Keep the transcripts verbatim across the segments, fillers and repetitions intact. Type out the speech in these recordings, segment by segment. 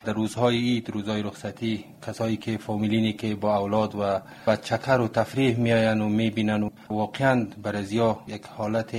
در روزهای عید، روزهای رخصتی، کسایی که فامیلینی که با اولاد و با چکر و تفریح میآیند و میبینن و واقعا برازیا یک حالت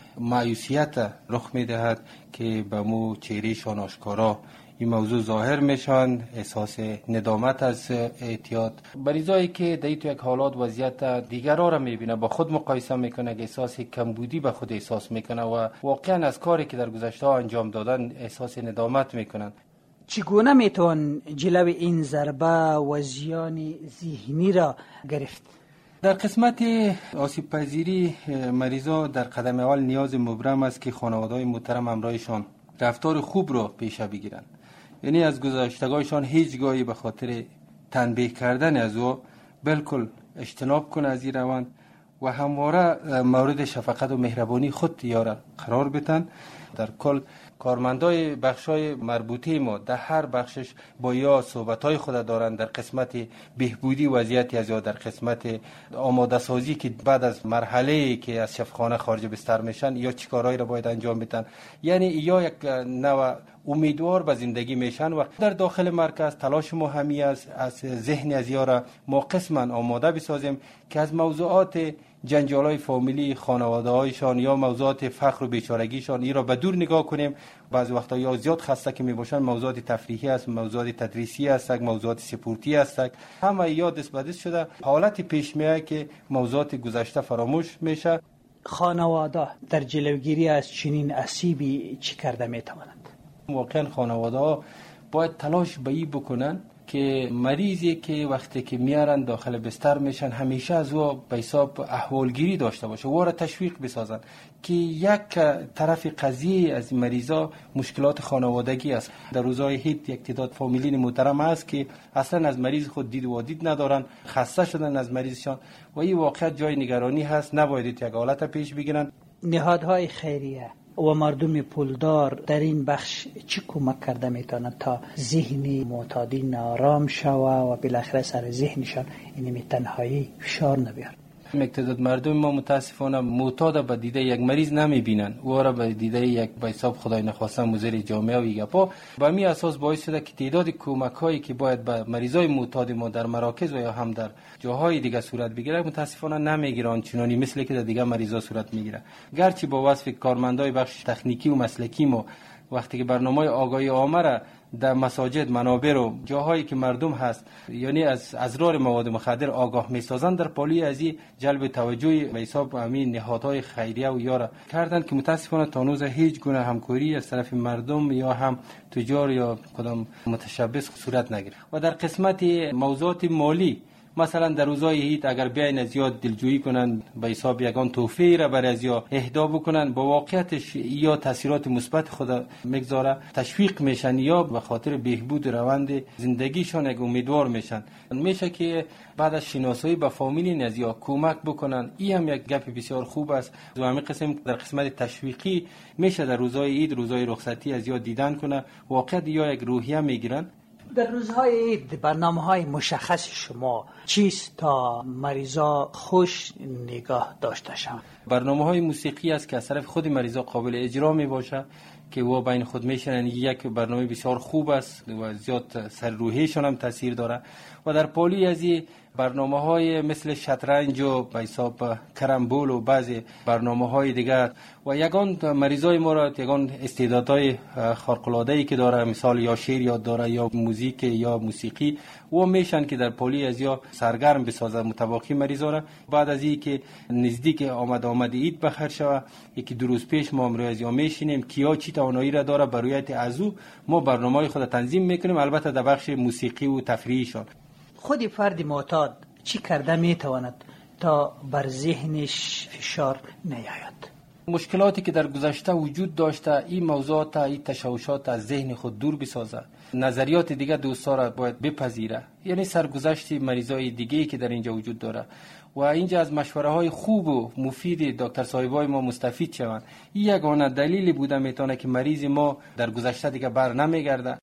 مایوسیت رخ میدهد که به مو چهرهشان آشکارا این موضوع ظاهر میشن، احساس ندامت از اعتیاد. مریضایی که در تو یک حالات وضعیت دیگران را میبینه، با خود مقایسه میکنه، احساس کمبودی به خود احساس میکنه و واقعا از کاری که در گذشته انجام دادن احساس ندامت میکنن. چگونه میتوان جلو این ضربه و زیان ذهنی را گرفت؟ در قسمت آسیب پذیری مریضا در قدم اول نیاز مبرم است که خانواده‌های محترم همراهشان رفتار خوب را پیشه بگیرند. یعنی از گذشتگاهشان هیچ گاهی به خاطر تنبیه کردن از او بالکل اجتناب کنه از این روند و همواره مورد شفقت و مهربانی خود یارا قرار بدن. در کل کارمندای بخشای مربوطه ما در هر بخشش با یا صحبتای خود دارند در قسمت بهبودی وضعیتی از یا در قسمت آماده سازی که بعد از مرحله که از شفاخانه خارج بستر میشن یا چی کارهایی را باید انجام بدن. یعنی یا یک نوع امیدوار به زندگی میشن و در داخل مرکز تلاش ما همی است از ذهن از یارا ما قسما آماده بسازیم که از موضوعات جنجالای فامیلی خانواده هایشان یا موضوعات فقر و بیچارگیشان ای را به دور نگاه کنیم. بعضی وقتا یا زیاد خسته که می باشن موضوعات تفریحی است، موضوعات تدریسی است، موضوعات سپورتی است، همه یا دست به دست شده حالت پیش میاد که موضوعات گذشته فراموش میشه. خانواده در جلوگیری از چنین آسیبی چی کرده میتوانند؟ واقعا خانواده ها باید تلاش به این بکنن که مریضی که وقتی که میارن داخل بستر میشن همیشه از او به حساب احوالگیری داشته باشه و را تشویق بسازن که یک طرف قضیه از مریضا مشکلات خانوادگی است. در روزهای عید یک تعداد فامیلین محترم است که اصلا از مریض خود دید و دید ندارن، خسته شدن از مریضشان و این واقعیت جای نگرانی هست. نباید یک حالت پیش بگیرن. نهادهای خیریه و مردم پولدار در این بخش چی کمک کرده میتونند تا ذهن معتادین آرام شوه و بالاخره سر ذهنشان این تنهایی فشار نبیارد؟ مقتداد مردم ما متاسفانه معتاد به دیده یک مریض نمیبینن و را به دیده یک به حساب خدای نخواسته مضر جامعه و ایگپا. با می اساس باعث شده که تعداد کمک هایی که باید به مریضای معتاد ما در مراکز و یا هم در جاهای دیگه صورت بگیره متاسفانه نمیگیرن چنانی مثل که در دیگه مریضا صورت میگیره. گرچه با وصف کارمندای بخش تکنیکی و مسلکی ما وقتی که برنامه آگاهی عامه را در مساجد، منابر و جاهایی که مردم هست یعنی از اضرار مواد مخدر آگاه میسازند، در پالی از این جلب توجه به حساب همین نهادهای خیریه و یارا کردن که متاسفانه تا هنوز هیچ گونه همکاری از طرف مردم یا هم تجار یا کدام متشبث صورت نگیره. و در قسمت موضوعات مالی مثلا در روزهای عید اگر بیاین از یاد دلجویی کنن به حساب یگان تحفه را برای از یا اهدا بکنن با واقعیتش یا تاثیرات مثبت خود میگذاره تشویق میشن یا به خاطر بهبود روند زندگیشان یک امیدوار میشن. میشه که بعد از شناسایی با فامیلی از یا کمک بکنن. این هم یک گپ بسیار خوب است. و همین قسم در قسمت تشویقی میشه در روزهای عید روزهای رخصتی از یا دیدن کنه واقعیت یا یک روحیه میگیرن. در روزهای عید برنامه‌های مشخص شما چیست تا مریضا خوش نگاه داشته شوند؟ برنامه‌های موسیقی است که از طرف خود مریضا قابل اجرا می باشه که و بین خود میشنن. یک برنامه بسیار خوب است و زیاد سر روحیشان هم تاثیر داره. و در پالی از این برنامه‌های مثل شطرنج و به حساب کرمبول و بعضی برنامه‌های دیگر و یگان مریضای ما را یگان استعدادهای خارق‌العاده‌ای که داره مثال یا شعر یاد داره یا موزیک یا موسیقی و میشن که در پالی از یا سرگرم بسازه متواقی مریضا را. بعد از این که نزدیک آمد آمد عید بخیر شوه یکی دو روز پیش ما امروز یا میشینیم کیا چی توانایی را داره برایت از او ما برنامه‌های خود تنظیم میکنیم، البته در بخش موسیقی و تفریحیشان. خود فرد معتاد چی کرده میتواند تا بر ذهنش فشار نیاید؟ مشکلاتی که در گذشته وجود داشته این موضوعات این تشوشات از ذهن خود دور بسازه. نظریات دیگه دوستا را باید بپذیره، یعنی سرگذشت مریضای دیگه‌ای که در اینجا وجود داره و اینجا از مشوره های خوب و مفید دکتر صاحبای ما مستفید شوند. این یگانه دلیلی بوده میتونه که مریض ما در گذشته دیگه بر نمیگرده.